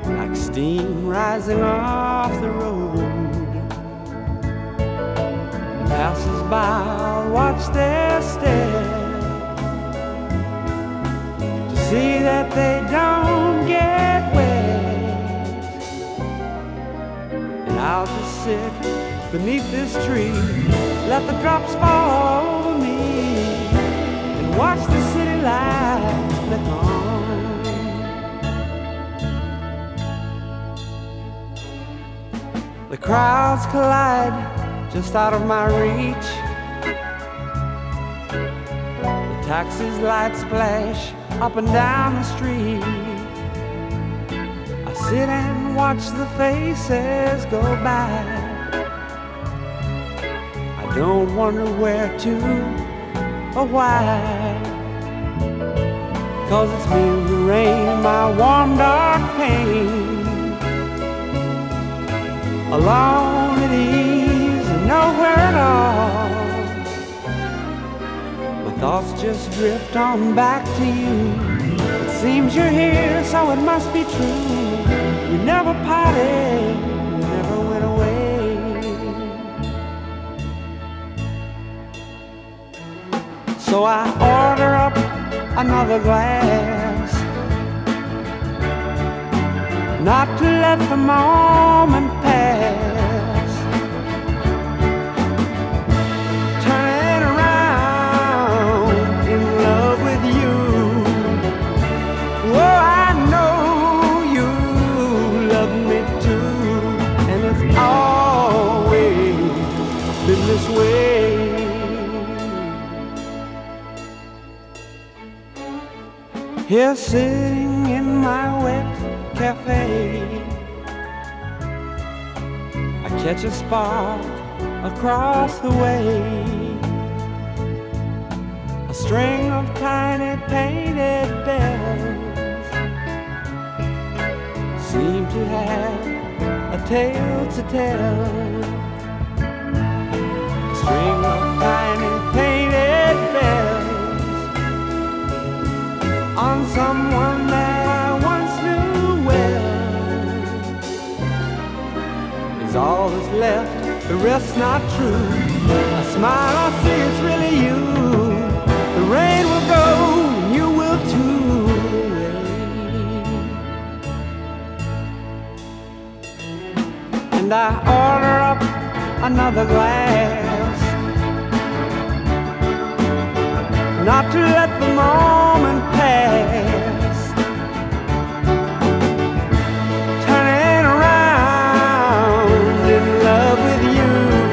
like steam rising off the road. Passers by all watch their step to see that they don't get wet. And I'll just sit beneath this tree, let the drops fall over me, and watch the city lights flicker on. The crowds collide just out of my reach. The taxi's lights splash up and down the street. I sit and watch the faces go by. I don't wonder where to or why, 'cause it's me and the rain, my warm dark pain. Alone at ease and nowhere at all. My thoughts just drift on back to you. It seems you're here, so it must be true. We never parted, we never went away. So I order up another glass, not to let the moment pass. Turning around in love with you. Oh, I know you love me too, and it's always been this way. Here sitting in my wet cafe, I catch a spark across the way. A string of tiny painted bells seem to have a tale to tell. A string of tiny painted bells on someone that I once knew well. Is all that's left, the rest's not true. I smile, I see it's really you. The rain will go and you will too. And I order up another glass, not to let the moment pass. Turning around in love with you.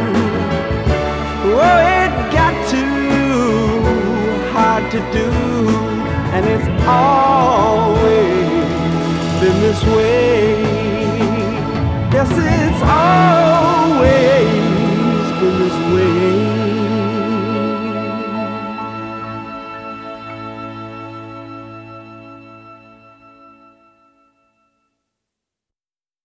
Oh, it got too hard to do, and it's always been this way. Yes, it's always been this way.